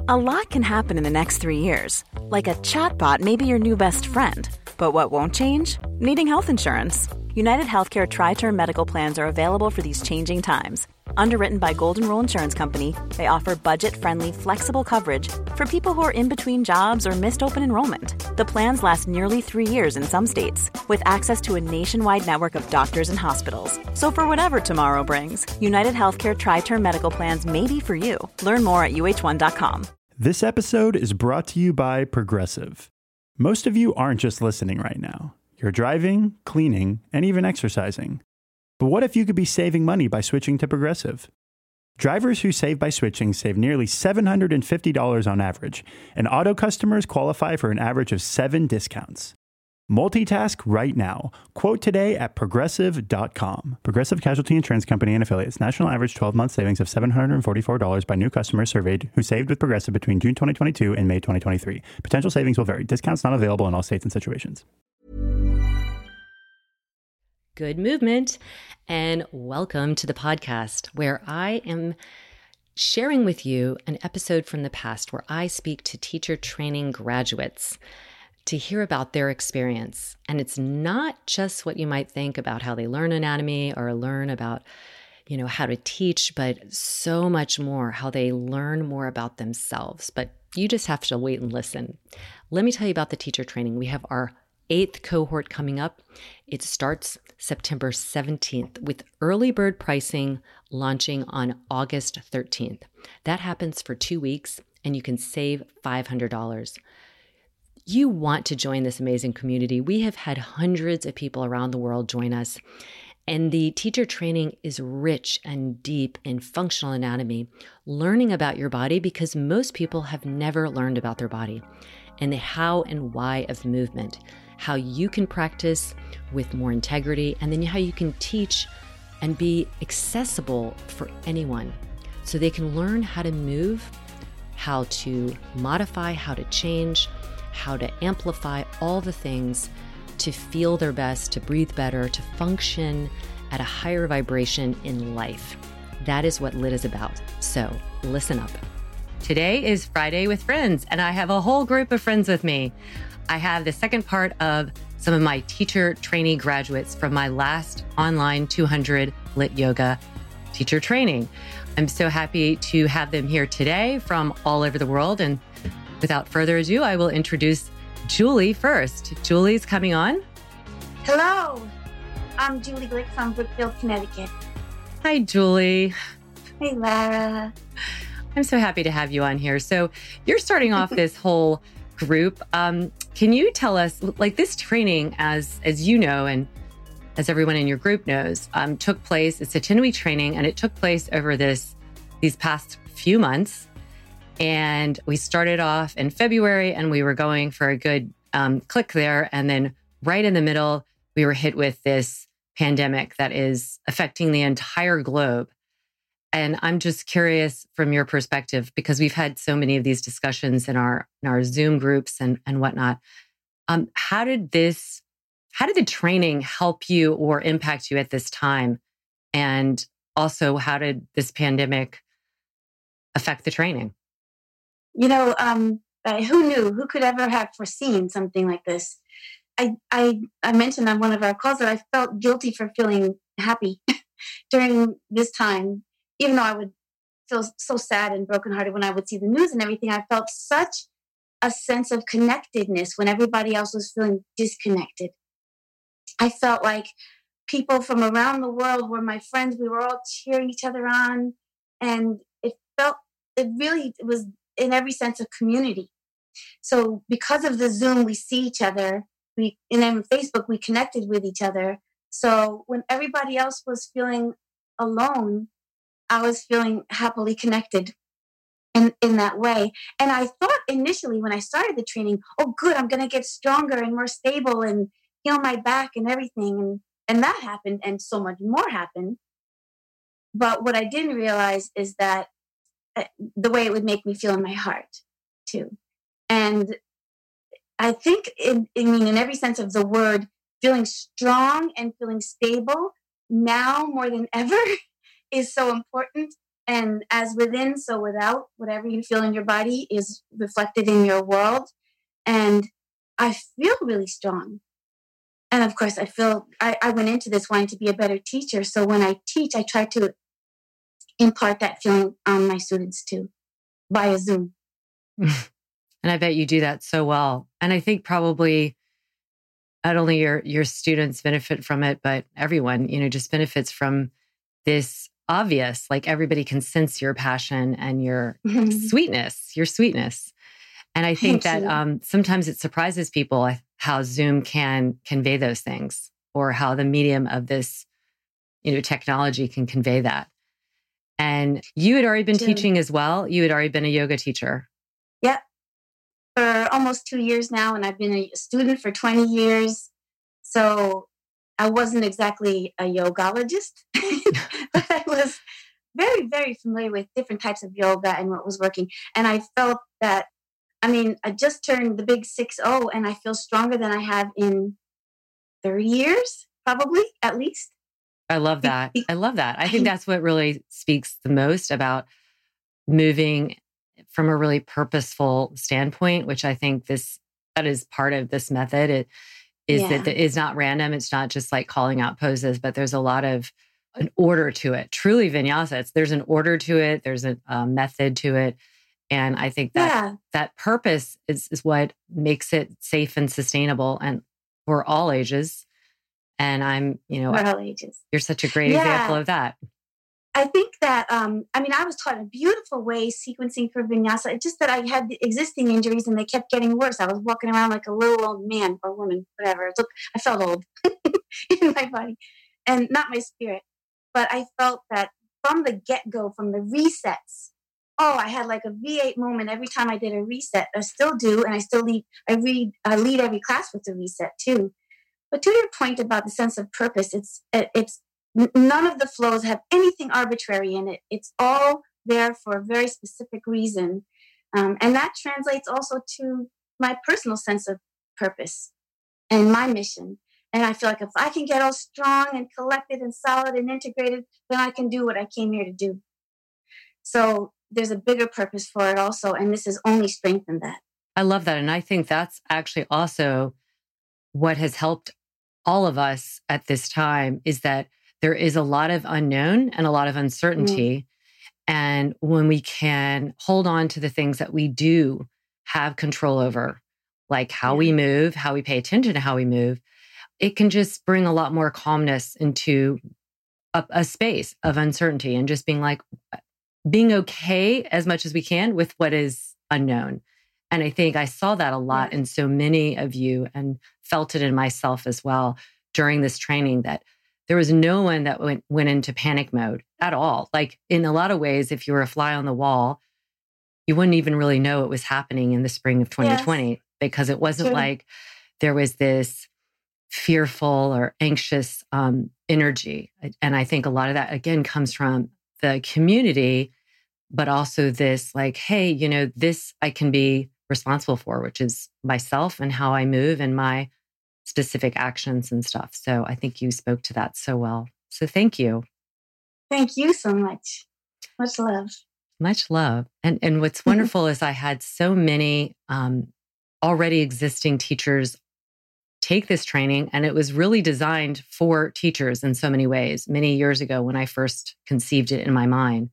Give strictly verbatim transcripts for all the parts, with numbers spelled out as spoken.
A lot can happen in the next three years. Like a chatbot may be your new best friend. But what won't change? Needing health insurance. United Healthcare Tri-Term Medical Plans are available for these changing times. Underwritten by Golden Rule Insurance Company, they offer budget-friendly, flexible coverage for people who are in between jobs or missed open enrollment. The plans last nearly three years in some states, with access to a nationwide network of doctors and hospitals. So for whatever tomorrow brings, United Healthcare Tri-Term Medical Plans may be for you. Learn more at U H one dot com. This episode is brought to you by Progressive. Most of you aren't just listening right now. You're driving, cleaning, and even exercising. But what if you could be saving money by switching to Progressive? Drivers who save by switching save nearly seven hundred fifty dollars on average, and auto customers qualify for an average of seven discounts. Multitask right now. Quote today at progressive dot com. Progressive Casualty Insurance Company and affiliates. National average twelve-month savings of seven hundred forty-four dollars by new customers surveyed who saved with Progressive between June twenty twenty-two and May twenty twenty-three. Potential savings will vary. Discounts not available in all states and situations. Good movement, and welcome to the podcast where I am sharing with you an episode from the past where I speak to teacher training graduates to hear about their experience. And it's not just what you might think about how they learn anatomy or learn about, you know, how to teach, but so much more, how they learn more about themselves. But you just have to wait and listen. Let me tell you about the teacher training. We have our eighth cohort coming up. It starts September seventeenth with early bird pricing launching on August thirteenth. That happens for two weeks and you can save five hundred dollars. You want to join this amazing community. We have had hundreds of people around the world join us, and the teacher training is rich and deep in functional anatomy, learning about your body because most people have never learned about their body, and the how and why of movement, how you can practice with more integrity, and then how you can teach and be accessible for anyone so they can learn how to move, how to modify, how to change, how to amplify all the things to feel their best, to breathe better, to function at a higher vibration in life. That is what Lit is about. So listen up. Today is Friday with Friends, and I have a whole group of friends with me. I have the second part of some of my teacher trainee graduates from my last online two hundred Lit Yoga teacher training. I'm so happy to have them here today from all over the world. And without further ado, I will introduce Julie first. Julie's coming on. Hello, I'm Julie Glick from Brookfield, Connecticut. Hi, Julie. Hey, Lara. I'm so happy to have you on here. So you're starting off this whole group. Um, can you tell us, like this training, as as you know, and as everyone in your group knows, um, took place, it's a ten-week training, and it took place over this these past few months. And we started off in February and we were going for a good um, click there. And then right in the middle, we were hit with this pandemic that is affecting the entire globe. And I'm just curious from your perspective, because we've had so many of these discussions in our in our Zoom groups and, and whatnot. Um, how did this, how did the training help you or impact you at this time? And also, how did this pandemic affect the training? You know, um, uh, who knew? Who could ever have foreseen something like this? I, I, I mentioned on one of our calls that I felt guilty for feeling happy during this time, even though I would feel so sad and brokenhearted when I would see the news and everything. I felt such a sense of connectedness when everybody else was feeling disconnected. I felt like people from around the world were my friends. We were all cheering each other on, and it felt, it really it was in every sense of community. So because of the Zoom, we see each other. We, and then Facebook, we connected with each other. So when everybody else was feeling alone, I was feeling happily connected in, in that way. And I thought initially when I started the training, oh, good, I'm going to get stronger and more stable and heal my back and everything. And, and that happened, and so much more happened. But what I didn't realize is that uh, the way it would make me feel in my heart too. And I think in, I mean, in every sense of the word, feeling strong and feeling stable now more than ever is so important. And as within, so without, whatever you feel in your body is reflected in your world. And I feel really strong. And of course, I feel I, I went into this wanting to be a better teacher. So when I teach, I try to impart that feeling on my students too, via Zoom. And I bet you do that so well. And I think probably not only your your students benefit from it, but everyone, you know, just benefits from this obvious, like everybody can sense your passion and your sweetness, your sweetness. And I think Thank that you. um, sometimes it surprises people how Zoom can convey those things, or how the medium of this, you know, technology can convey that. And you had already been True. teaching as well. You had already been a yoga teacher. Yep. For almost two years now, and I've been a student for twenty years. So I wasn't exactly a yogologist, but I was very, very familiar with different types of yoga and what was working. And I felt that, I mean, I just turned the big six oh, and I feel stronger than I have in thirty years, probably, at least. I love that. I love that. I think that's what really speaks the most about moving from a really purposeful standpoint, which I think this, that is part of this method. It is Yeah. that it is not random. It's not just like calling out poses, but there's a lot of an order to it. Truly vinyasa, it's, there's an order to it. There's a, a method to it. And I think that Yeah. that purpose is, is what makes it safe and sustainable and for all ages. And I'm, you know, For all ages. you're such a great Yeah. example of that. I think that, um, I mean, I was taught a beautiful way sequencing for vinyasa. It's just that I had the existing injuries and they kept getting worse. I was walking around like a little old man or woman, whatever. Look, I felt old in my body and not my spirit. But I felt that from the get-go, from the resets, oh, I had like a V eight moment every time I did a reset. I still do, and I still lead, I read, I lead every class with a reset too. But to your point about the sense of purpose, it's, it's, none of the flows have anything arbitrary in it. It's all there for a very specific reason. Um, and that translates also to my personal sense of purpose and my mission. And I feel like if I can get all strong and collected and solid and integrated, then I can do what I came here to do. So there's a bigger purpose for it also. And this has only strengthened that. I love that. And I think that's actually also what has helped all of us at this time, is that there is a lot of unknown and a lot of uncertainty. Mm. And when we can hold on to the things that we do have control over, like how yeah. we move, how we pay attention to how we move, it can just bring a lot more calmness into a, a space of uncertainty and just being like, being okay as much as we can with what is unknown. And I think I saw that a lot yeah. in so many of you and felt it in myself as well during this training, that there was no one that went, went into panic mode at all. Like in a lot of ways, if you were a fly on the wall, you wouldn't even really know it was happening in the spring of twenty twenty yes. because it wasn't True. Like there was this fearful or anxious um, energy. And I think a lot of that, again, comes from the community, but also this like, hey, you know, this I can be responsible for, which is myself and how I move and my specific actions and stuff. So I think you spoke to that so well. So thank you. Thank you so much. Much love. Much love. And and what's wonderful is I had so many um, already existing teachers take this training, and it was really designed for teachers in so many ways many years ago when I first conceived it in my mind.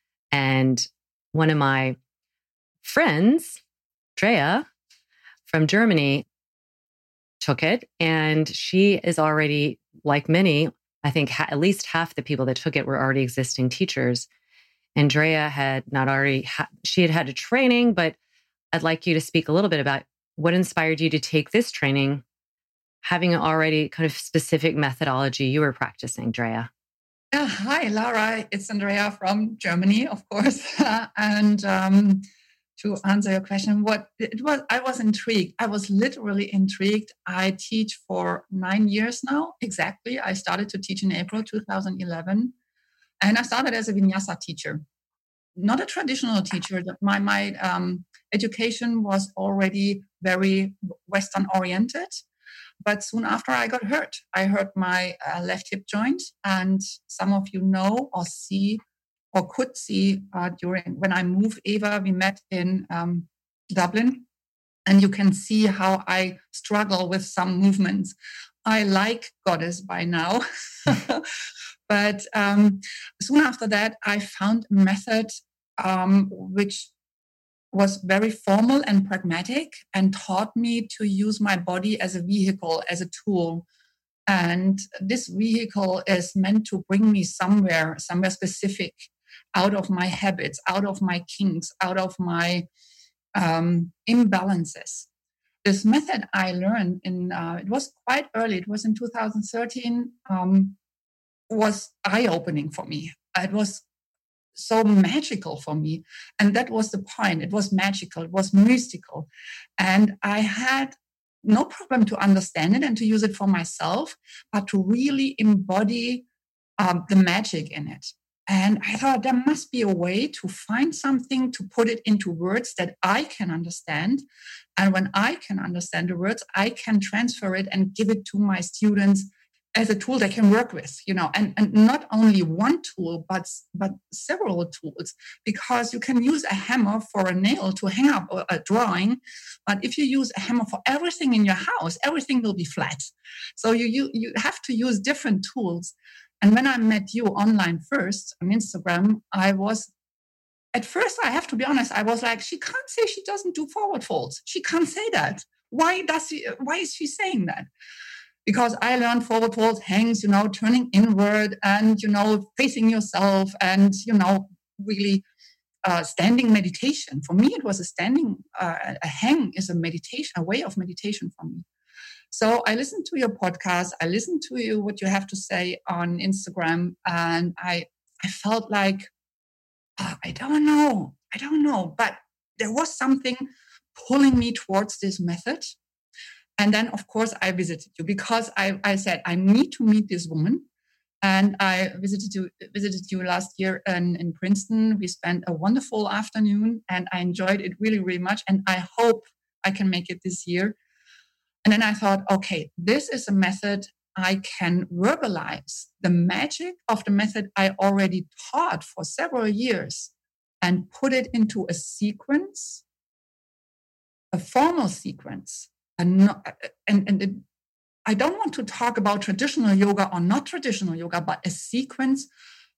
And one of my friends, Drea from Germany, took it, and she is already, like many, I think ha- at least half the people that took it were already existing teachers. And Drea had not already, ha- she had had a training, but I'd like you to speak a little bit about what inspired you to take this training, having already kind of specific methodology you were practicing, Drea. Uh, hi, Laura. It's Andrea from Germany, of course. and um, to answer your question, what it was, I was intrigued. I was literally intrigued. I teach for nine years now. Exactly. I started to teach in April two thousand eleven. And I started as a vinyasa teacher, not a traditional teacher. My, my um, education was already very Western oriented. But soon after I got hurt, I hurt my uh, left hip joint. And some of you know or see or could see uh, during when I moved Eva. We met in um, Dublin, and you can see how I struggle with some movements. I like Goddess by now, but um, soon after that, I found a method um, which was very formal and pragmatic and taught me to use my body as a vehicle, as a tool. And this vehicle is meant to bring me somewhere, somewhere specific, out of my habits, out of my kinks, out of my um, imbalances. This method I learned in, uh, it was quite early, it was in two thousand thirteen, um, was eye-opening for me. It was so magical for me. And that was the point. It was magical, it was mystical. And I had no problem to understand it and to use it for myself, but to really embody um, the magic in it. And I thought there must be a way to find something to put it into words that I can understand. And when I can understand the words, I can transfer it and give it to my students as a tool they can work with, you know, and, and not only one tool, but, but several tools, because you can use a hammer for a nail to hang up a, a drawing. But if you use a hammer for everything in your house, everything will be flat. So you, you, you have to use different tools. And when I met you online first on Instagram, I was, at first, I have to be honest, I was like, she can't say she doesn't do forward folds. She can't say that. Why does she, why is she saying that? Because I learned forward folds, hangs, you know, turning inward and, you know, facing yourself and, you know, really uh, standing meditation. For me, it was a standing, uh, a hang is a meditation, a way of meditation for me. So I listened to your podcast. I listened to you, what you have to say on Instagram. And I, I felt like, oh, I don't know. I don't know. But there was something pulling me towards this method. And then, of course, I visited you because I, I said, I need to meet this woman. And I visited you, visited you last year in, in Princeton. We spent a wonderful afternoon and I enjoyed it really, really much. And I hope I can make it this year. And then I thought, okay, this is a method I can verbalize the magic of the method I already taught for several years and put it into a sequence, a formal sequence. And, not, and, and it, I don't want to talk about traditional yoga or not traditional yoga, but a sequence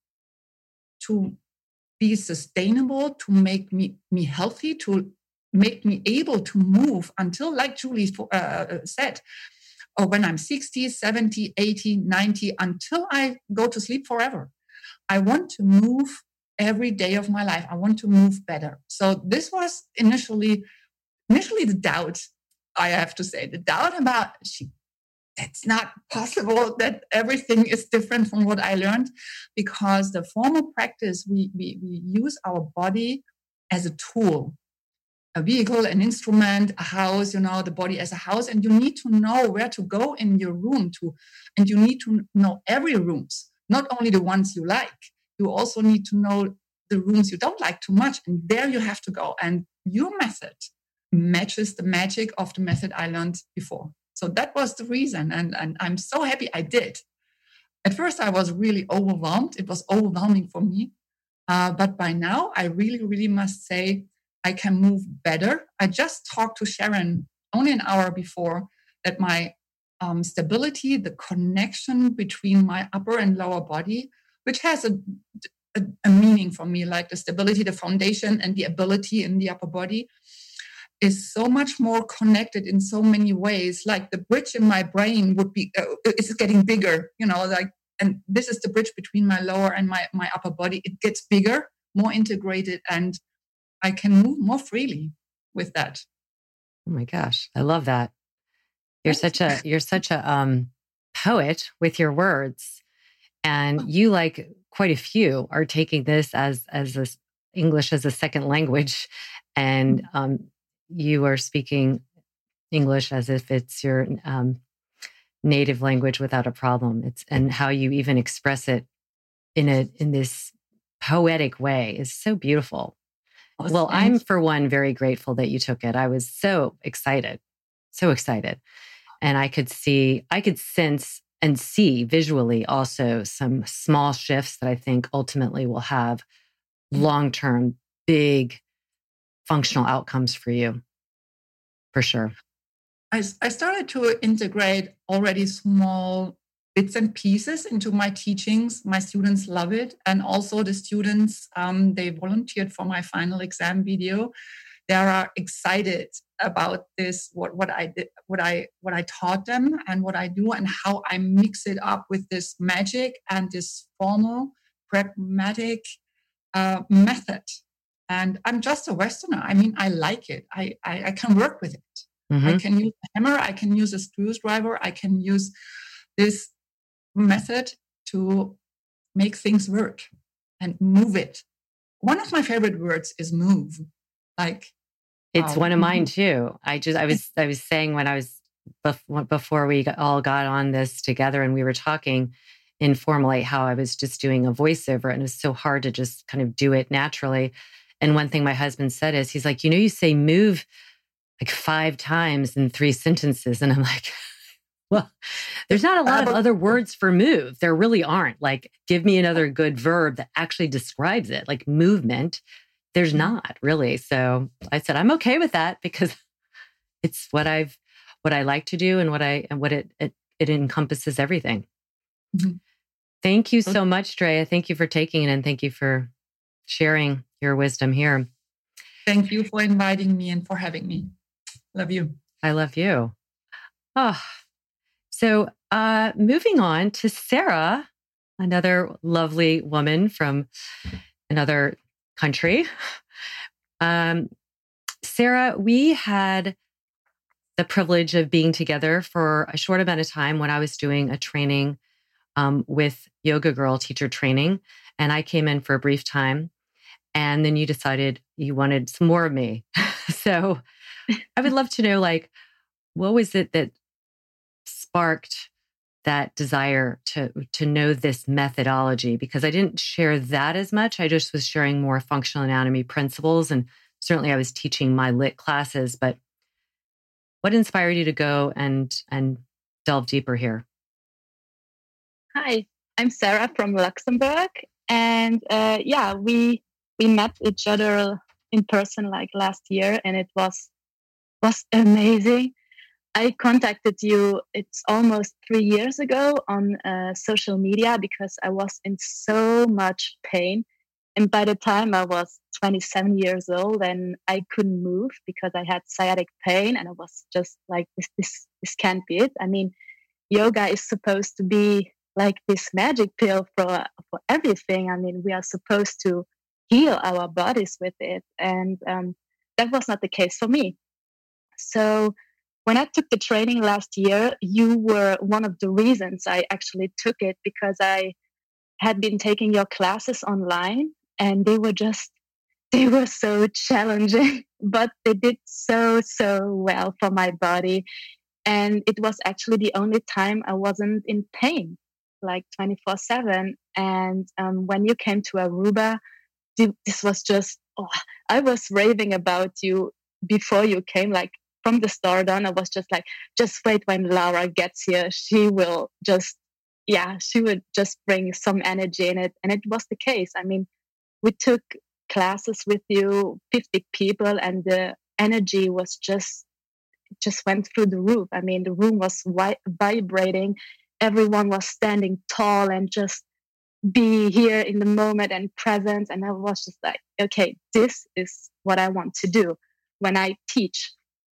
to be sustainable, to make me, me healthy, to make me able to move until, like Julie uh, said, or when I'm sixty, seventy, eighty, ninety, until I go to sleep forever. I want to move every day of my life. I want to move better. So this was initially, initially the doubt. I have to say, the doubt about she, it's not possible that everything is different from what I learned, because the formal practice, we, we, we use our body as a tool, a vehicle, an instrument, a house, you know, the body as a house. And you need to know where to go in your room to, and you need to know every rooms, not only the ones you like. You also need to know the rooms you don't like too much. And there you have to go. And your method matches the magic of the method I learned before. So that was the reason. And, and I'm so happy I did. At first, I was really overwhelmed. It was overwhelming for me. Uh, but by now, I really, really must say I can move better. I just talked to Sharon only an hour before that my um, stability, the connection between my upper and lower body, which has a, a, a meaning for me, like the stability, the foundation, and the ability in the upper body, is so much more connected in so many ways. Like the bridge in my brain would be, uh, it's getting bigger, you know, like, and this is the bridge between my lower and my, my upper body. It gets bigger, more integrated, and I can move more freely with that. Oh my gosh. I love that. You're such a, you're such a um, poet with your words, and you, like quite a few, are taking this as, as a, English as a second language. And, um, you are speaking English as if it's your um, native language without a problem. It's and how you even express it in a in this poetic way is so beautiful. Oh, well, thanks. I'm for one very grateful that you took it. I was so excited, so excited, and I could see, I could sense and see visually also some small shifts that I think ultimately will have long-term, big functional outcomes for you, for sure. I, I started to integrate already small bits and pieces into my teachings. My students love it. And also the students, um, they volunteered for my final exam video. They are excited about this, what, what I did, what I what I taught them and what I do and how I mix it up with this magic and this formal, pragmatic uh, method. And I'm just a Westerner. I mean, I like it. I, I, I can work with it. Mm-hmm. I can use a hammer. I can use a screwdriver. I can use this method to make things work and move it. One of my favorite words is move. Like, it's um, one of mine too. I just, I was, I was saying when I was before we all got on this together and we were talking informally, how I was just doing a voiceover and it was so hard to just kind of do it naturally. And one thing my husband said is, he's like, you know, you say move like five times in three sentences. And I'm like, well, there's not a lot of other words for move. There really aren't. Like, give me another good verb that actually describes it, like movement. There's not really. So I said, I'm okay with that because it's what I've, what I like to do and what I, and what it, it, it encompasses everything. Mm-hmm. Thank you so much, Drea. Thank you for taking it and thank you for sharing your wisdom here. Thank you for inviting me and for having me. Love you. I love you. Oh, so uh, moving on to Sarah, another lovely woman from another country. Um, Sarah, we had the privilege of being together for a short amount of time when I was doing a training um, with Yoga Girl teacher training. And I came in for a brief time. And then you decided you wanted some more of me. So I would love to know, like, what was it that sparked that desire to, to know this methodology? Because I didn't share that as much. I just was sharing more functional anatomy principles. And certainly I was teaching my lit classes, but what inspired you to go and, and delve deeper here? Hi, I'm Sarah from Luxembourg. And uh, yeah, we we met each other in person like last year, and it was was amazing. I contacted you, it's almost three years ago on uh, social media because I was in so much pain. And by the time I was twenty-seven years old and I couldn't move because I had sciatic pain, and I was just like, this, this, this can't be it. I mean, yoga is supposed to be like this magic pill for, for everything. I mean, we are supposed to heal our bodies with it. And um, that was not the case for me. So when I took the training last year, you were one of the reasons I actually took it, because I had been taking your classes online and they were just, they were so challenging, but they did so, so well for my body. And it was actually the only time I wasn't in pain, like twenty-four seven. And um, when you came to Aruba, this was just, oh, I was raving about you before you came, like from the start on. I was just like, just wait when Laura gets here. She will just, yeah, she would just bring some energy in it. And it was the case. I mean, we took classes with you, fifty people, and the energy was just, just went through the roof. I mean, the room was wi- vibrating. Everyone was standing tall and just be here in the moment and present. And I was just like, okay, this is what I want to do when I teach.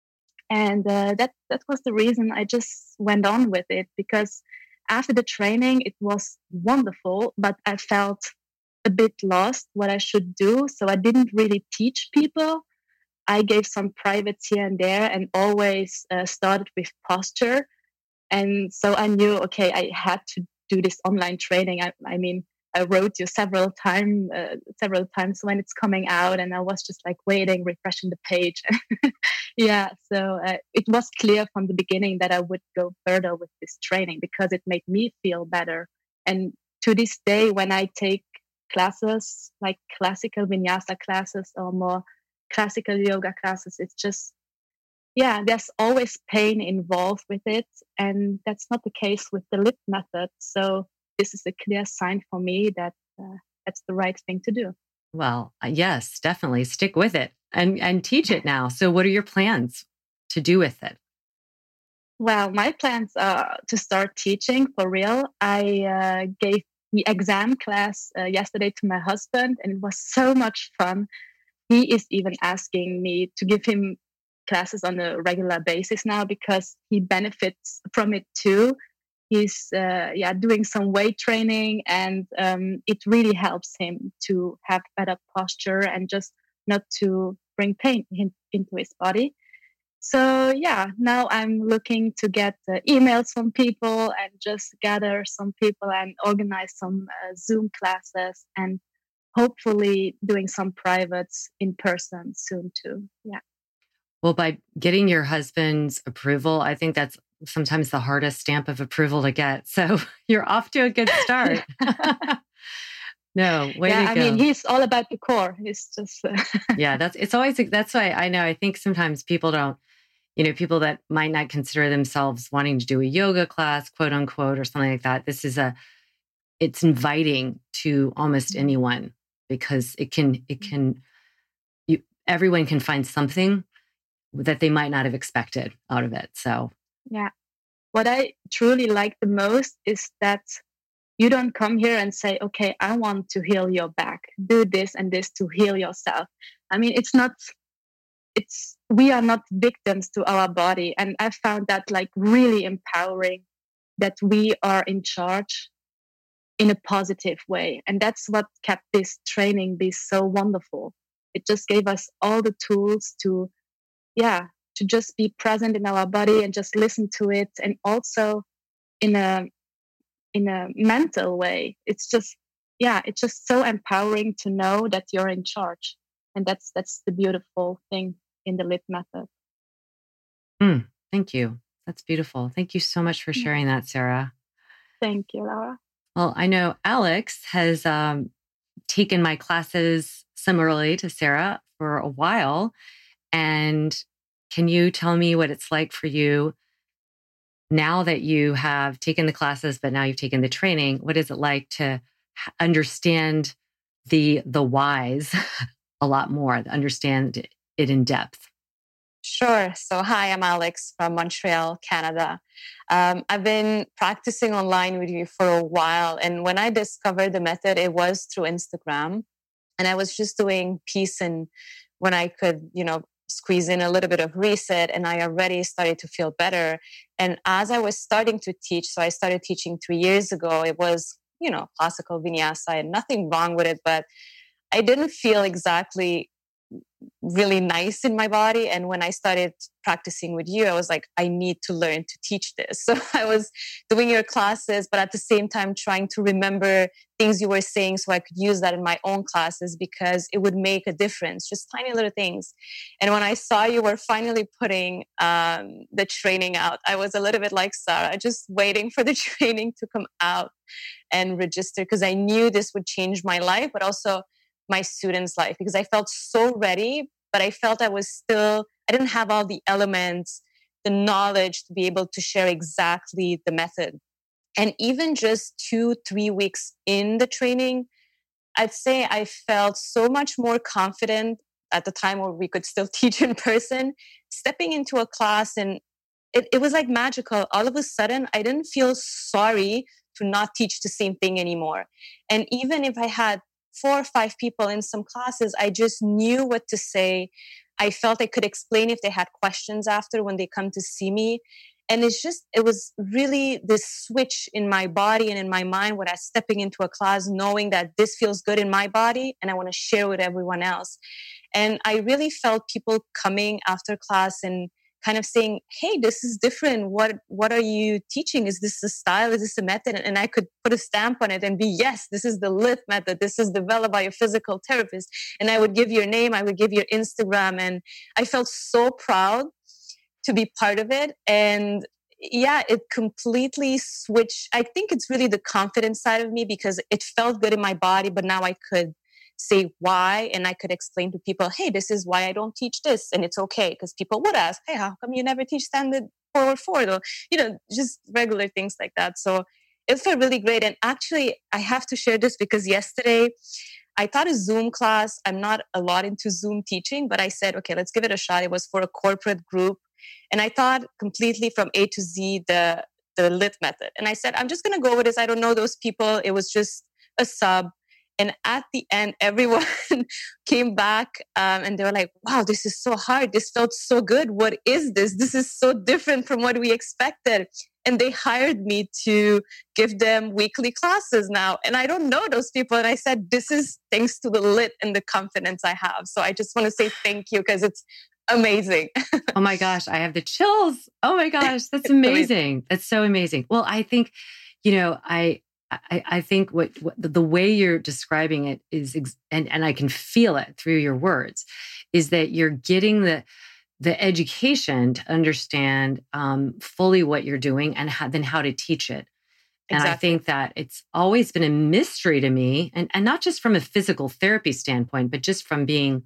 And uh, that that was the reason I just went on with it, because after the training, it was wonderful, but I felt a bit lost what I should do. So I didn't really teach people. I gave some privates here and there and always uh, started with posture. And so I knew, okay, I had to do this online training. I, I mean, I wrote you several times, uh, several times when it's coming out, and I was just like waiting, refreshing the page. Yeah, so uh, it was clear from the beginning that I would go further with this training because it made me feel better. And to this day, when I take classes like classical vinyasa classes or more classical yoga classes, it's just, yeah, there's always pain involved with it. And that's not the case with the lit method. So this is a clear sign for me that uh, that's the right thing to do. Well, uh, yes, definitely stick with it and, and teach it now. So what are your plans to do with it? Well, my plans are to start teaching for real. I uh, gave the exam class uh, yesterday to my husband, and it was so much fun. He is even asking me to give him classes on a regular basis now because he benefits from it too. He's uh, yeah doing some weight training, and um, it really helps him to have better posture and just not to bring pain in, into his body. So yeah, now I'm looking to get uh, emails from people and just gather some people and organize some uh, Zoom classes and hopefully doing some privates in person soon too. Yeah. Well, by getting your husband's approval, I think that's sometimes the hardest stamp of approval to get. So you're off to a good start. No, way yeah, to I go. mean, he's all about the core. He's just uh, yeah, that's it's always that's why I know. I think sometimes people don't, you know, people that might not consider themselves wanting to do a yoga class, quote unquote, or something like that. This is a it's inviting to almost anyone because it can it can you everyone can find something that they might not have expected out of it. So yeah, what I truly like the most is that you don't come here and say, okay, I want to heal your back. Do this and this to heal yourself. I mean, it's not, it's, we are not victims to our body. And I found that like really empowering that we are in charge in a positive way. And that's what kept this training be so wonderful. It just gave us all the tools to, yeah, to just be present in our body and just listen to it. And also in a, in a mental way, it's just, yeah, it's just so empowering to know that you're in charge. And that's, that's the beautiful thing in the L I T method. Mm, thank you. That's beautiful. Thank you so much for sharing that, Sarah. Thank you, Laura. Well, I know Alex has um, taken my classes similarly to Sarah for a while. And can you tell me what it's like for you now that you have taken the classes, but now you've taken the training? What is it like to understand the the whys a lot more, to understand it in depth? Sure. So, hi, I'm Alex from Montreal, Canada. Um, I've been practicing online with you for a while. And when I discovered the method, it was through Instagram. And I was just doing peace and when I could, you know, squeeze in a little bit of reset, and I already started to feel better. And as I was starting to teach, so I started teaching three years ago, it was, you know, classical vinyasa and nothing wrong with it, but I didn't feel exactly really nice in my body. And when I started practicing with you, I was like, I need to learn to teach this. So I was doing your classes, but at the same time trying to remember things you were saying so I could use that in my own classes because it would make a difference, just tiny little things. And when I saw you were finally putting um, the training out, I was a little bit like Sarah, just waiting for the training to come out and register because I knew this would change my life, but also my students' life, because I felt so ready, but I felt I was still, I didn't have all the elements, the knowledge to be able to share exactly the method. And even just two, three weeks in the training, I'd say I felt so much more confident at the time where we could still teach in person, stepping into a class, and it, it was like magical. All of a sudden, I didn't feel sorry to not teach the same thing anymore. And even if I had four or five people in some classes, I just knew what to say. I felt I could explain if they had questions after when they come to see me. And it's just, it was really this switch in my body and in my mind when I was stepping into a class, knowing that this feels good in my body and I want to share with everyone else. And I really felt people coming after class and kind of saying, hey, this is different. What what are you teaching? Is this a style? Is this a method? And I could put a stamp on it and be, yes, this is the L I T method. This is developed by a physical therapist. And I would give your name. I would give your Instagram. And I felt so proud to be part of it. And yeah, it completely switched. I think it's really the confidence side of me because it felt good in my body, but now I could say why, and I could explain to people, hey, this is why I don't teach this, and it's okay, because people would ask, hey, how come you never teach standard forward four? Or, you know, just regular things like that. So it felt really great. And actually, I have to share this because yesterday I taught a Zoom class. I'm not a lot into Zoom teaching, but I said, okay, let's give it a shot. It was for a corporate group. And I taught completely from A to Z the, the lit method. And I said, I'm just going to go with this. I don't know those people. It was just a sub. And at the end, everyone came back um, and they were like, wow, this is so hard. This felt so good. What is this? This is so different from what we expected. And they hired me to give them weekly classes now. And I don't know those people. And I said, this is thanks to the lit and the confidence I have. So I just want to say thank you because it's amazing. Oh my gosh, I have the chills. Oh my gosh, that's amazing. That's so amazing. Well, I think, you know, I, I, I think what, what the way you're describing it is, ex- and, and I can feel it through your words, is that you're getting the the education to understand um, fully what you're doing and how, then how to teach it. And exactly. I think that it's always been a mystery to me, and, and not just from a physical therapy standpoint, but just from being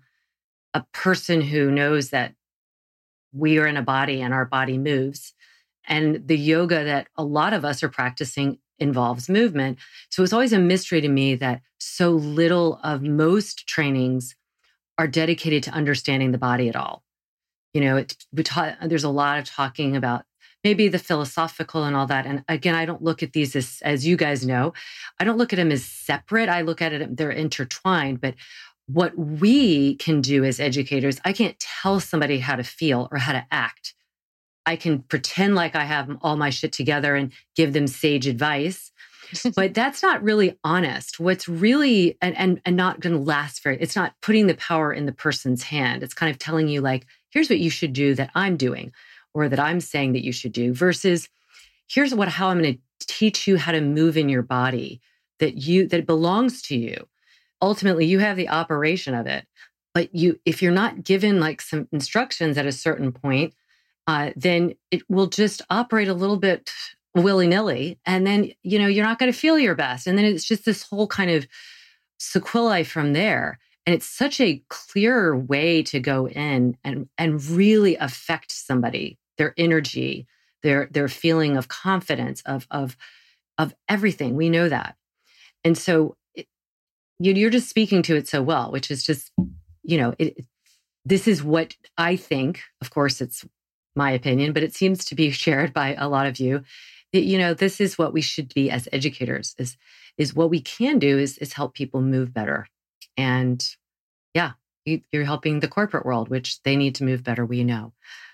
a person who knows that we are in a body and our body moves. And the yoga that a lot of us are practicing involves movement. So it's always a mystery to me that so little of most trainings are dedicated to understanding the body at all. You know, it, we ta- there's a lot of talking about maybe the philosophical and all that. And again, I don't look at these as, as you guys know, I don't look at them as separate. I look at it, they're intertwined. But what we can do as educators, I can't tell somebody how to feel or how to act. I can pretend like I have all my shit together and give them sage advice, but that's not really honest. What's really, and, and, and not going to last very, it's not putting the power in the person's hand. It's kind of telling you like, here's what you should do that I'm doing, or that I'm saying that you should do, versus here's what, how I'm going to teach you how to move in your body that you, that belongs to you. Ultimately, you have the operation of it, but you, if you're not given like some instructions at a certain point, uh, then it will just operate a little bit willy-nilly. And then, you know, you're not going to feel your best. And then it's just this whole kind of sequelae from there. And it's such a clear way to go in and, and really affect somebody, their energy, their, their feeling of confidence, of, of, of everything. We know that. And so it, you're just speaking to it so well, which is just, you know, it, this is what I think. Of course, it's my opinion, but it seems to be shared by a lot of you. That, you know, this is what we should be as educators, is, is what we can do is, is help people move better. And yeah, you, you're helping the corporate world, which they need to move better, we know.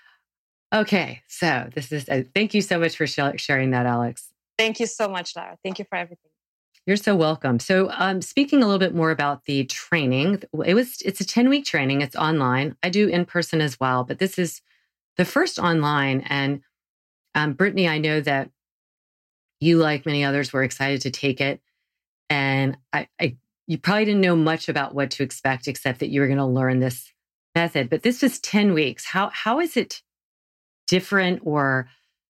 Okay, so this is, uh, thank you so much for sh- sharing that, Alex. Thank you so much, Lara. Thank you for everything. You're so welcome. So um, speaking a little bit more about the training, it was it's a ten-week training. It's online. I do in person as well, but this is the first online. And um, Brittany, I know that you, like many others, were excited to take it. And I, I you probably didn't know much about what to expect, except that you were going to learn this method. But this was ten weeks. How how is it different or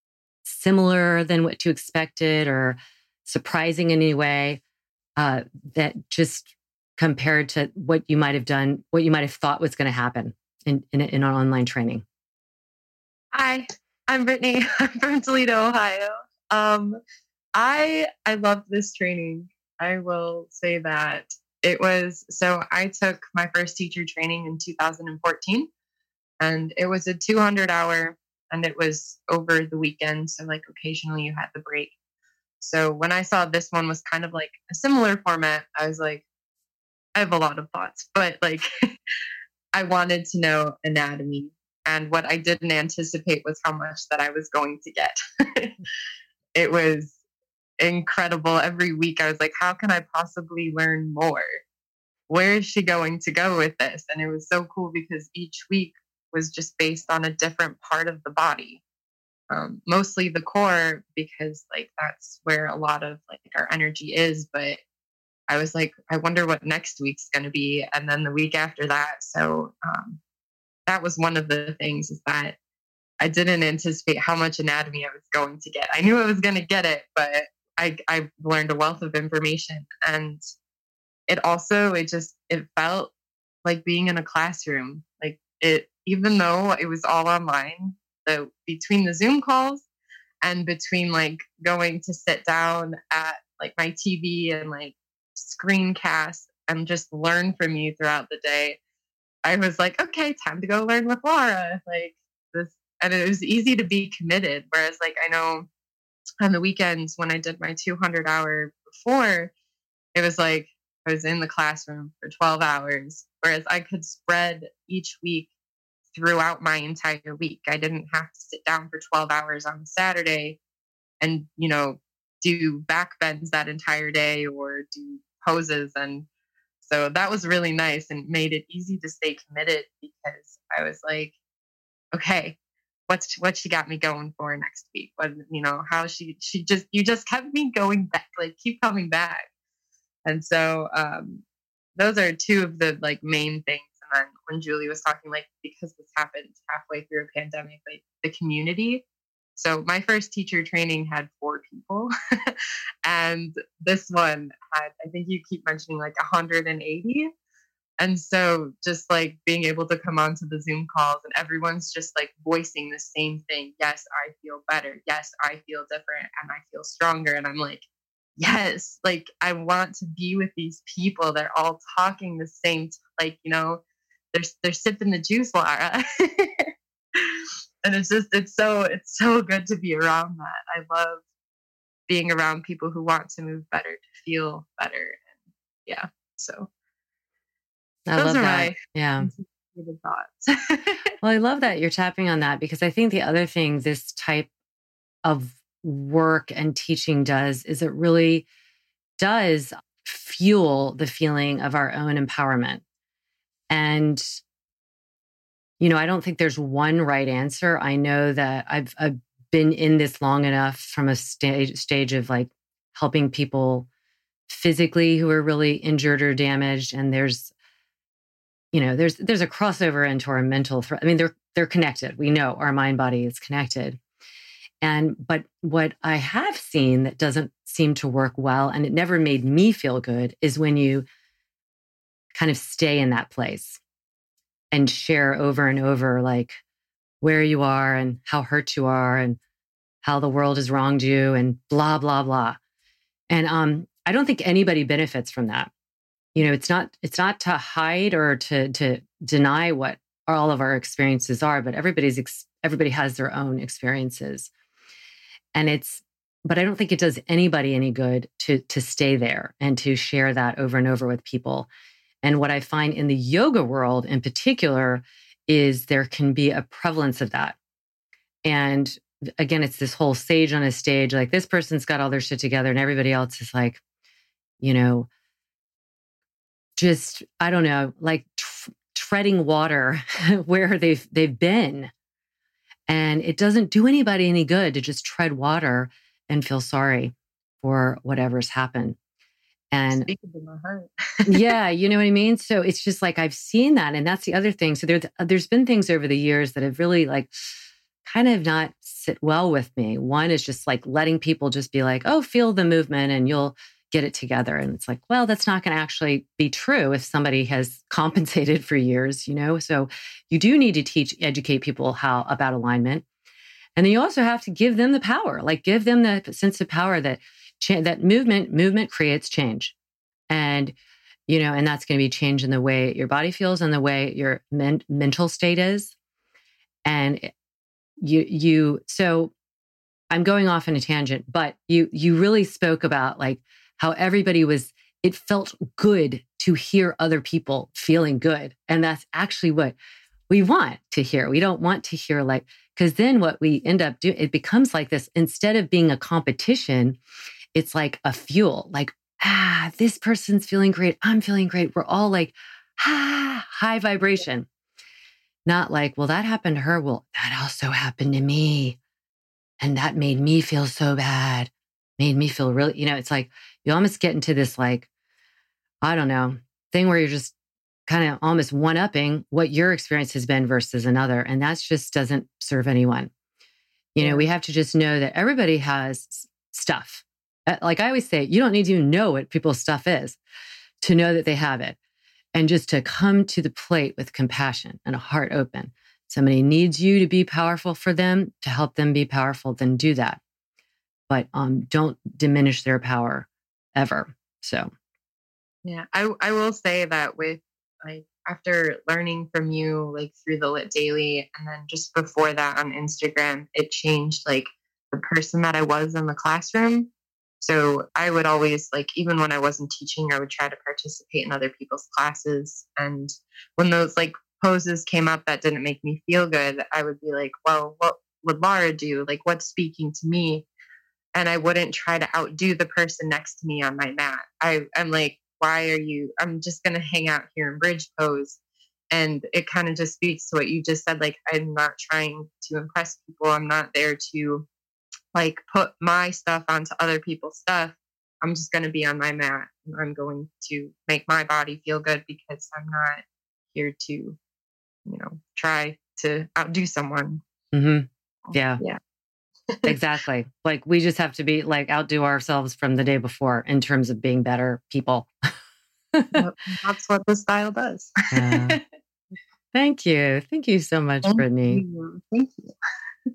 similar than what you expected, or surprising in any way, uh, that just compared to what you might have done, what you might have thought was going to happen in, in, in an online training? Hi, I'm Brittany. I'm from Toledo, Ohio. Um, I I loved this training. I will say that it was, so I took my first teacher training in two thousand fourteen, and it was a two hundred hour, and it was over the weekend. So like occasionally you had the break. So when I saw this one was kind of like a similar format, I was like, I have a lot of thoughts, but like I wanted to know anatomy. And what I didn't anticipate was how much that I was going to get. It was incredible. Every week I was like, how can I possibly learn more? Where is she going to go with this? And it was so cool because each week was just based on a different part of the body. Um, mostly the core, because like that's where a lot of like our energy is. But I was like, I wonder what next week's going to be, and then the week after that. So um, that was one of the things, is that I didn't anticipate how much anatomy I was going to get. I knew I was going to get it, but I I learned a wealth of information, and it also it just it felt like being in a classroom. Like it, even though it was all online. So between the Zoom calls and between like going to sit down at like my T V and like screencast, and just learn from you throughout the day, I was like, okay, time to go learn with Laura. Like this, and it was easy to be committed. Whereas like, I know on the weekends when I did my two hundred hour before, it was like I was in the classroom for twelve hours, whereas I could spread each week throughout my entire week. I didn't have to sit down for twelve hours on Saturday and, you know, do back bends that entire day or do poses. And so that was really nice and made it easy to stay committed, because I was like, okay, what's what she got me going for next week? What, you know, how she she just you just kept me going back, like keep coming back. And so um, those are two of the like main things. And then when Julie was talking, like, because this happened halfway through a pandemic, like the community. So my first teacher training had four people and this one had, I think you keep mentioning like one hundred eighty. And so just like being able to come onto the Zoom calls and everyone's just like voicing the same thing. Yes, I feel better. Yes, I feel different and I feel stronger. And I'm like, yes, like I want to be with these people. They're all talking the same, like, you know, they're, they're sipping the juice, Laura. And it's just, it's so, it's so good to be around that. I love being around people who want to move better, to feel better. And yeah, so. I Those love are that. my Yeah. thoughts. Well, I love that you're tapping on that, because I think the other thing this type of work and teaching does is it really does fuel the feeling of our own empowerment. And, you know, I don't think there's one right answer. I know that I've, I've been in this long enough from a stage, stage of like helping people physically who are really injured or damaged. And there's, you know, there's there's a crossover into our mental threat. I mean, they're they're connected. We know our mind body is connected. And but what I have seen that doesn't seem to work well, and it never made me feel good, is when you kind of stay in that place and share over and over, like where you are and how hurt you are and how the world has wronged you and blah, blah, blah. And um, I don't think anybody benefits from that. You know, it's not it's not to hide or to to deny what all of our experiences are, but everybody's ex- everybody has their own experiences, and it's. But I don't think it does anybody any good to to stay there and to share that over and over with people. And what I find in the yoga world, in particular, is there can be a prevalence of that. And again, it's this whole sage on a stage, like this person's got all their shit together, and everybody else is like, you know. Just, I don't know, like tr- treading water where they've they've been. And it doesn't do anybody any good to just tread water and feel sorry for whatever's happened. And Speaking to my heart. yeah, you know what I mean? So it's just like, I've seen that. And that's the other thing. So there, there's been things over the years that have really like kind of not sit well with me. One is just like letting people just be like, oh, feel the movement and you'll get it together. And it's like, well, that's not going to actually be true if somebody has compensated for years, you know? So you do need to teach, educate people how about alignment. And then you also have to give them the power, like give them the sense of power that cha- that movement, movement creates change. And, you know, and that's going to be change in the way your body feels and the way your men- mental state is. And you, you, so I'm going off on a tangent, but you, you really spoke about like, how everybody was, it felt good to hear other people feeling good. And that's actually what we want to hear. We don't want to hear like, because then what we end up doing, it becomes like this, instead of being a competition, it's like a fuel, like, ah, this person's feeling great. I'm feeling great. We're all like, ah, high vibration. Not like, well, that happened to her. Well, that also happened to me. And that made me feel so bad. Made me feel really, you know, it's like you almost get into this, like, I don't know, thing where you're just kind of almost one-upping what your experience has been versus another. And that just doesn't serve anyone. You know, yeah. We have to just know that everybody has stuff. Like I always say, you don't need to know what people's stuff is to know that they have it. And just to come to the plate with compassion and a heart open. Somebody needs you to be powerful for them, to help them be powerful, then do that. But um, don't diminish their power ever. So, Yeah, I I will say that with like after learning from you like through the Lit Daily and then just before that on Instagram, it changed like the person that I was in the classroom. So I would always like, even when I wasn't teaching, I would try to participate in other people's classes. And when those like poses came up that didn't make me feel good, I would be like, well, what would Laura do? Like, what's speaking to me? And I wouldn't try to outdo the person next to me on my mat. I, I'm like, why are you, I'm just going to hang out here in bridge pose. And it kind of just speaks to what you just said. Like, I'm not trying to impress people. I'm not there to like put my stuff onto other people's stuff. I'm just going to be on my mat. And I'm going to make my body feel good because I'm not here to, you know, try to outdo someone. Mm-hmm. Yeah. Yeah. Exactly. Like we just have to be like outdo ourselves from the day before in terms of being better people. Yep, that's what the style does. uh, thank you. Thank you so much, Thank Brittany. you. Thank you.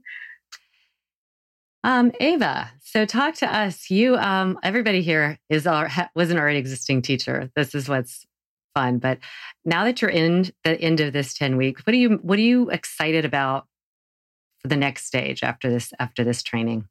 Um, Ava, so talk to us. You, um, everybody here is al- was an already existing teacher. This is what's fun. But now that you're in the end of this ten weeks, what are you what are you excited about for the next stage after this after this training?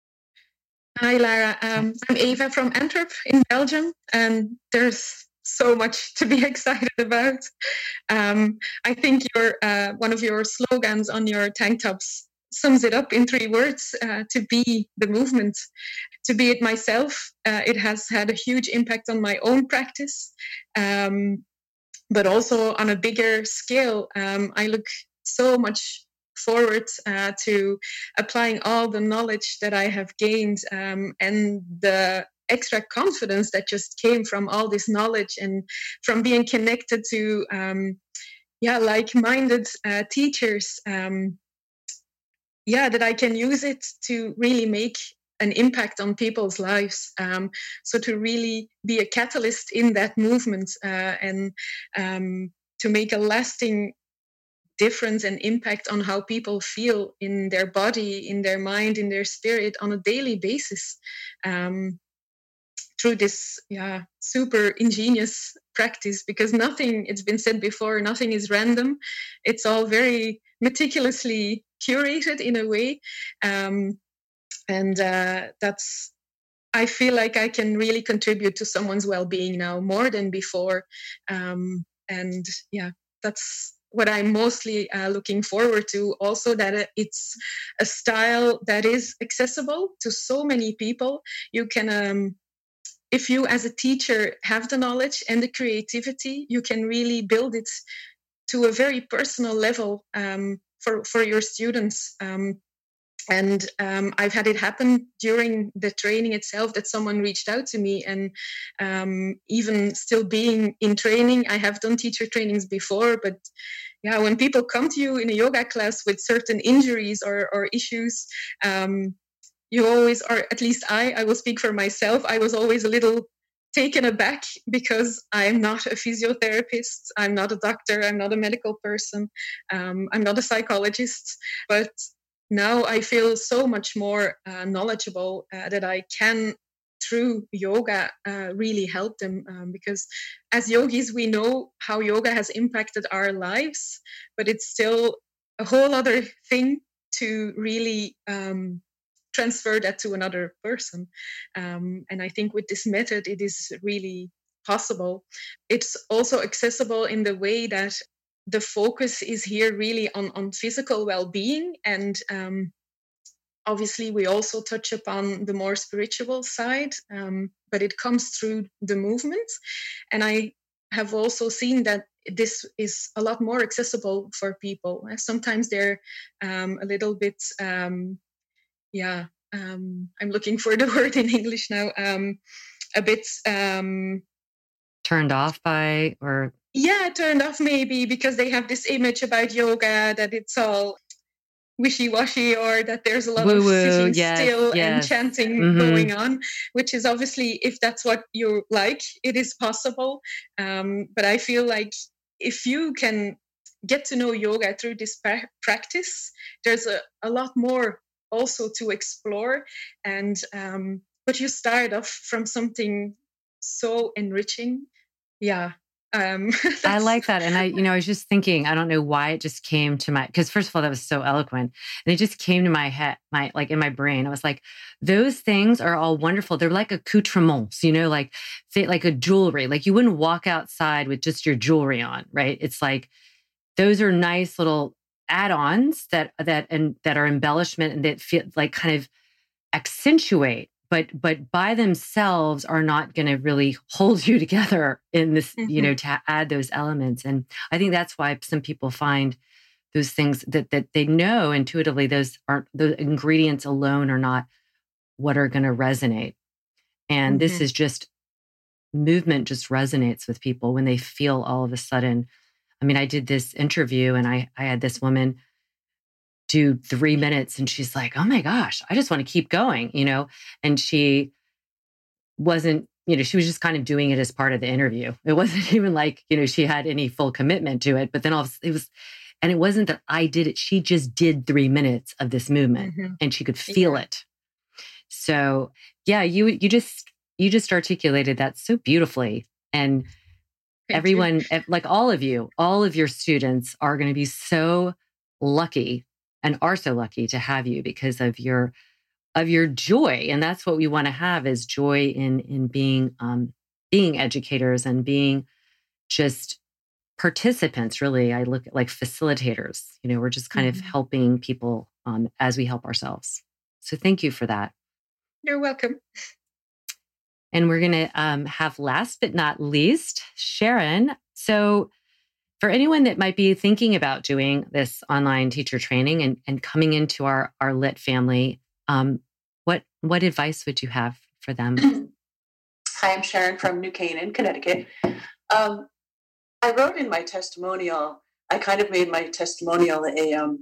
Hi, Lara. Um, I'm Ava from Antwerp in Belgium, and there's so much to be excited about. Um, I think your uh, one of your slogans on your tank tops sums it up in three words, uh, to be the movement. To be it myself, uh, it has had a huge impact on my own practice, um, but also on a bigger scale. Um, I look so much forward uh, to applying all the knowledge that I have gained, um, and the extra confidence that just came from all this knowledge and from being connected to um, yeah like-minded uh, teachers. Um, yeah, that I can use it to really make an impact on people's lives. Um, so to really be a catalyst in that movement uh, and um, to make a lasting difference and impact on how people feel in their body, in their mind, in their spirit on a daily basis. Um, through this yeah, super ingenious practice, because nothing, it's been said before, nothing is random. It's all very meticulously curated in a way. Um, and uh, that's, I feel like I can really contribute to someone's well-being now more than before. Um, and yeah, that's what I'm mostly uh, looking forward to. Also, that it's a style that is accessible to so many people. You can, um, if you as a teacher have the knowledge and the creativity, you can really build it to a very personal level um, for, for your students. Um, and um, I've had it happen during the training itself that someone reached out to me. And um, even still being in training, I have done teacher trainings before, but yeah, when people come to you in a yoga class with certain injuries or, or issues, um, you always, or at least I, I will speak for myself, I was always a little taken aback because I'm not a physiotherapist, I'm not a doctor, I'm not a medical person, um, I'm not a psychologist, but now I feel so much more uh, knowledgeable uh, that I can, through yoga, uh, really help them. Um, because as yogis, we know how yoga has impacted our lives, but it's still a whole other thing to really um, transfer that to another person. Um, and I think with this method, it is really possible. It's also accessible in the way that the focus is here really on, on physical well-being. And um, obviously, we also touch upon the more spiritual side, um, but it comes through the movement. And I have also seen that this is a lot more accessible for people. Sometimes they're um, a little bit, um, yeah, um, I'm looking for the word in English now, um, a bit... Um, turned off by, or... Yeah, turned off maybe because they have this image about yoga that it's all wishy-washy, or that there's a lot Woo-woo, of sitting yes, still yes. and chanting mm-hmm. going on, which is obviously, if that's what you like, it is possible. Um, but I feel like if you can get to know yoga through this pra- practice, there's a, a lot more also to explore. And um, but you start off from something so enriching yeah. Um, I like that. And I, you know, I was just thinking, I don't know why it just came to my, because first of all, that was so eloquent. And it just came to my head, my, like in my brain. I was like, those things are all wonderful. They're like accoutrements, you know, like, like a jewelry. Like you wouldn't walk outside with just your jewelry on, right? It's like, those are nice little add-ons that, that, and that are embellishment and that feel like kind of accentuate, but but by themselves are not going to really hold you together in this, mm-hmm. you know, to add those elements. And I think that's why some people find those things that that they know intuitively, those aren't, the ingredients alone are not what are going to resonate. And mm-hmm. this is just, movement just resonates with people when they feel all of a sudden. I mean, I did this interview and I I had this woman do three minutes and she's like, oh my gosh, I just want to keep going, you know? And she wasn't, you know, she was just kind of doing it as part of the interview. It wasn't even like, you know, she had any full commitment to it, but then all of, it was, and it wasn't that I did it. She just did three minutes of this movement mm-hmm. and she could feel yeah. it. So yeah, you, you just, you just articulated that so beautifully. And Thank everyone, you. Like all of you, all of your students are going to be so lucky and are so lucky to have you because of your of your joy. And that's what we want to have, is joy in in being um, being educators and being just participants. Really, I look at like facilitators. You know, we're just kind mm-hmm. of helping people um, as we help ourselves. So thank you for that. You're welcome. And we're going to um, have, last but not least, Sharon. So for anyone that might be thinking about doing this online teacher training and, and coming into our, our Lit family, um, what what advice would you have for them? Hi, I'm Sharon from New Canaan, Connecticut. Um, I wrote in my testimonial, I kind of made my testimonial a, um,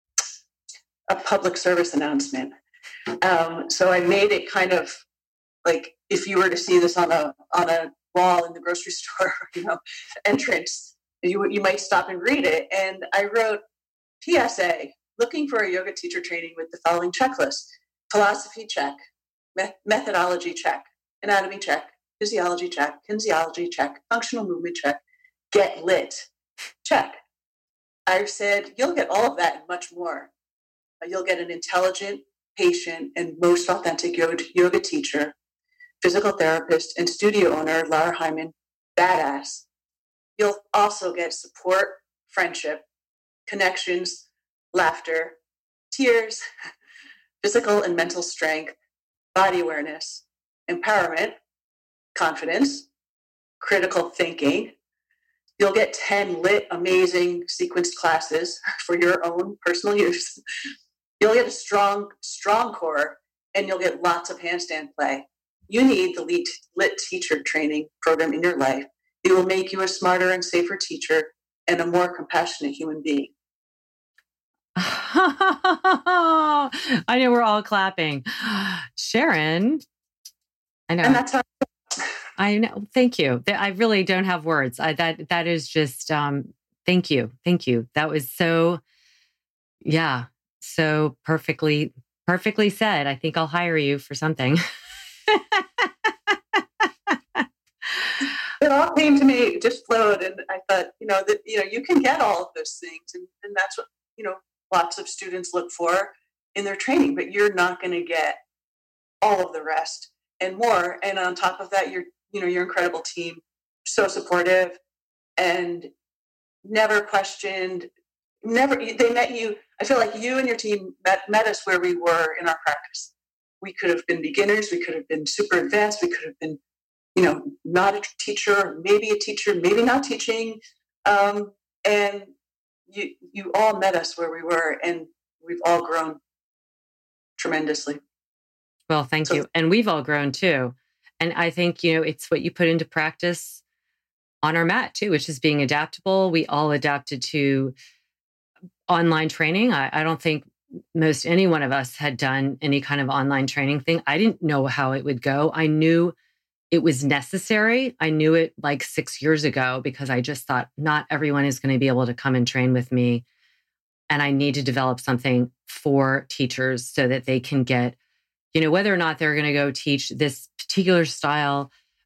a public service announcement. Um, so I made it kind of like, if you were to see this on a on a wall in the grocery store, you know, entrance, You, you might stop and read it. And I wrote, P S A, looking for a yoga teacher training with the following checklist: philosophy check, me- methodology check, anatomy check, physiology check, kinesiology check, functional movement check, get lit check. I've said, you'll get all of that and much more. You'll get an intelligent, patient, and most authentic yoga, yoga teacher, physical therapist, and studio owner, Lara Hyman, badass. You'll also get support, friendship, connections, laughter, tears, physical and mental strength, body awareness, empowerment, confidence, critical thinking. You'll get ten lit, amazing sequenced classes for your own personal use. You'll get a strong, strong core, and you'll get lots of handstand play. You need the lit, lit teacher training program in your life. It will make you a smarter and safer teacher and a more compassionate human being. I know we're all clapping. Sharon, I know. And that's how I know. Thank you. I really don't have words. I, that that is just, um, thank you. Thank you. That was so, yeah, so perfectly, perfectly said. I think I'll hire you for something. It all came to me, it just flowed. And I thought, you know, that, you know, you can get all of those things. And, and that's what, you know, lots of students look for in their training, but you're not going to get all of the rest and more. And on top of that, you're, you know, your incredible team, so supportive and never questioned, never, they met you. I feel like you and your team met, met us where we were in our practice. We could have been beginners. We could have been super advanced. We could have been, you know, not a teacher, maybe a teacher, maybe not teaching. Um, and you, you all met us where we were, and we've all grown tremendously. Well, thank So- you. And we've all grown too. And I think, you know, it's what you put into practice on our mat too, which is being adaptable. We all adapted to online training. I, I don't think most any one of us had done any kind of online training thing. I didn't know how it would go. I knew it was necessary. I knew it like six years ago because I just thought not everyone is going to be able to come and train with me. And I need to develop something for teachers so that they can get, you know, whether or not they're going to go teach this particular style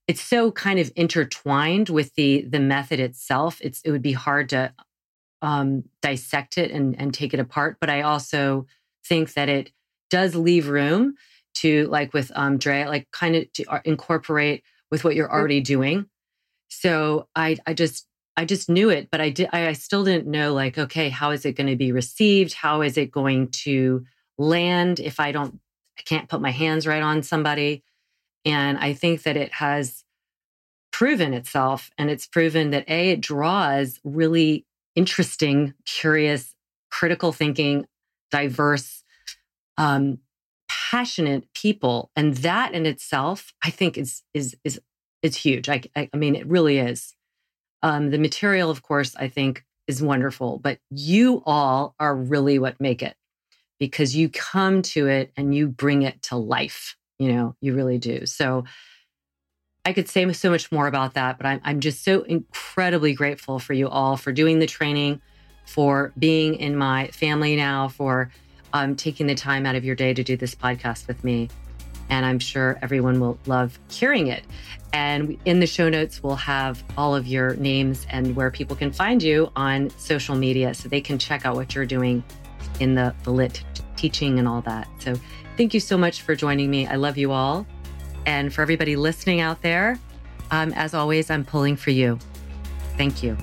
it's so kind of intertwined with the the method itself. It's it would be hard to um, dissect it and, and take it apart. But I also think that it does leave room to, like with um, Drea, like kind of to incorporate with what you're already doing. So I I just I just knew it, but I did I, I still didn't know, like, okay, how is it going to be received? How is it going to land if I don't I can't put my hands right on somebody? And I think that it has proven itself, and it's proven that A, it draws really interesting, curious, critical thinking, diverse, um, passionate people. And that in itself, I think is, is, is, is huge. I, I, I mean, it really is. Um, the material, of course, I think is wonderful, but you all are really what make it, because you come to it and you bring it to life. You know, you really do. So I could say so much more about that, but I'm, I'm just so incredibly grateful for you all for doing the training, for being in my family now, for um, taking the time out of your day to do this podcast with me. And I'm sure everyone will love hearing it. And in the show notes, we'll have all of your names and where people can find you on social media so they can check out what you're doing in the, the lit teaching and all that. So thank you so much for joining me. I love you all. And for everybody listening out there, um, as always, I'm pulling for you. Thank you.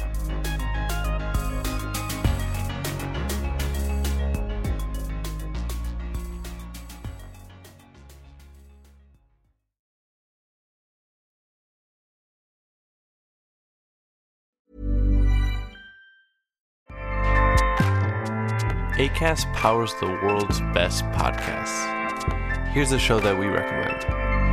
Acast powers the world's best podcasts. Here's a show that we recommend.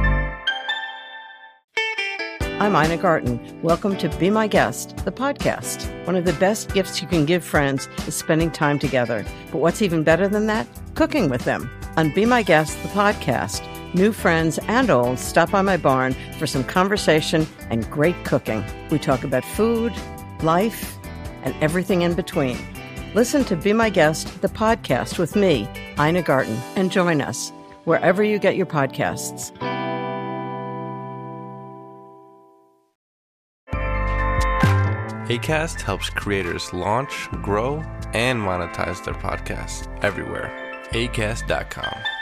I'm Ina Garten. Welcome to Be My Guest, the podcast. One of the best gifts you can give friends is spending time together. But what's even better than that? Cooking with them. On Be My Guest, the podcast, new friends and old stop by my barn for some conversation and great cooking. We talk about food, life, and everything in between. Listen to Be My Guest, the podcast with me, Ina Garten, and join us wherever you get your podcasts. Acast helps creators launch, grow, and monetize their podcasts everywhere. acast dot com.